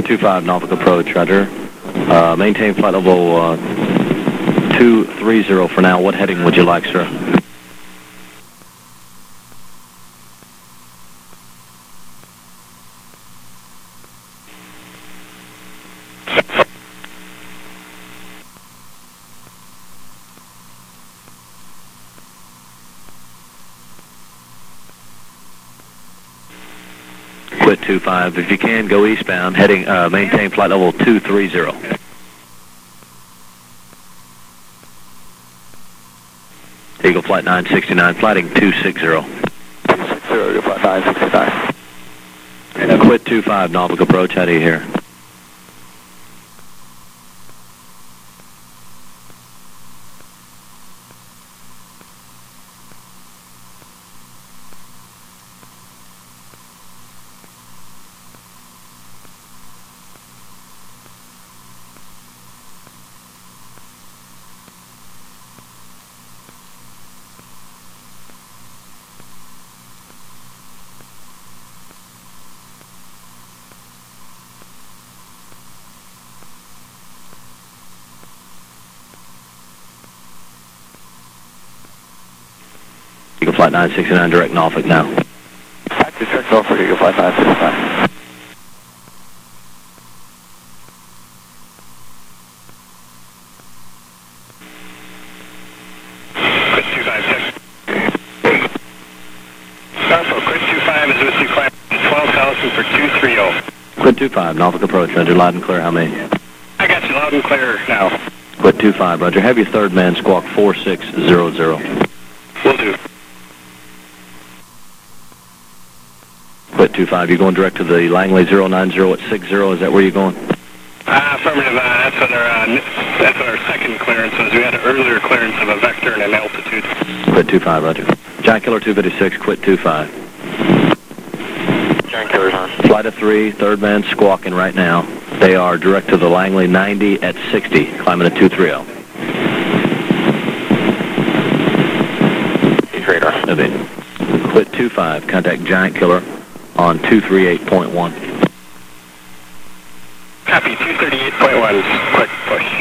25 Norfolk approach, roger. Maintain flight level 230 for now. What heading would you like, sir? Quit 25. If you can, go eastbound, heading, maintain flight level 230. Eagle Flight 969, flighting 260. 260, Eagle Flight 969. And quit 25 Norfolk approach, how do you hear? Eagle Flight 969, direct Norfolk now. Direct Norfolk, Eagle Flight 969. Quit 25, Norfolk, quit 25 is with you, climb 12,000 for 230. Quit 25 Norfolk approach, roger, loud and clear, how many? I got you loud and clear now. Quit 25, roger, have your third man squawk 4600. Will do. Quit 25, you going direct to the Langley 090 at 60, is that where you're going? Affirmative, that's our second clearance, as we had an earlier clearance of a vector and an altitude. Quit 25, roger. Giant Killer 256, quit 25. Giant Killer's on. Flight of 3, third man squawking right now. They are direct to the Langley 90 at 60, climbing at 230. He's radar. Quit 25, contact Giant Killer on 238.1. Copy, 238.1, quick push.